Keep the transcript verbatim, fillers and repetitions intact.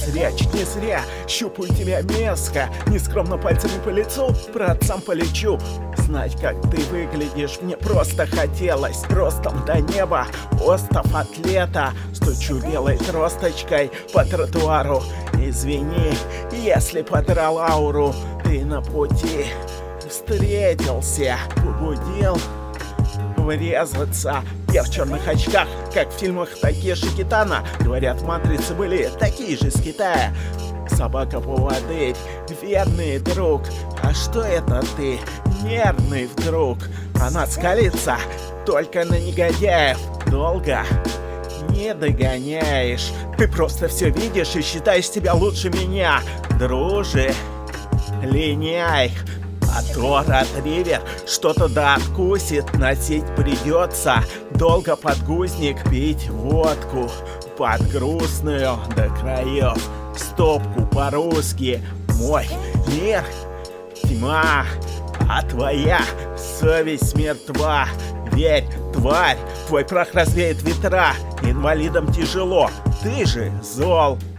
зря, чуть не зря щупаю тебя мерзко, нескромно пальцами по лицу, братцам полечу. Знать, как ты выглядишь, мне просто хотелось. Ростом до неба, остов атлета. Стучу белой тросточкой по тротуару. Извини, если подрал ауру. Ты на пути встретился, побудил врезаться. Я в черных очках, как в фильмах Такеши Китано. Говорят, матрицы были такие же из Китая. Собака-поводырь, верный друг. А что это ты, нервный вдруг? Она скалится только на негодяев. Долго не догоняешь. Ты просто все видишь и считаешь себя лучше меня. Друже, линяй. А то ретривер что-то да откусит, носить придется. Долго подгузник пить водку под грустную до краев. Стопку по-русски. Мой мир тьма, а твоя совесть мертва. Верь, тварь, твой прах развеет ветра. Инвалидам тяжело, ты же зол.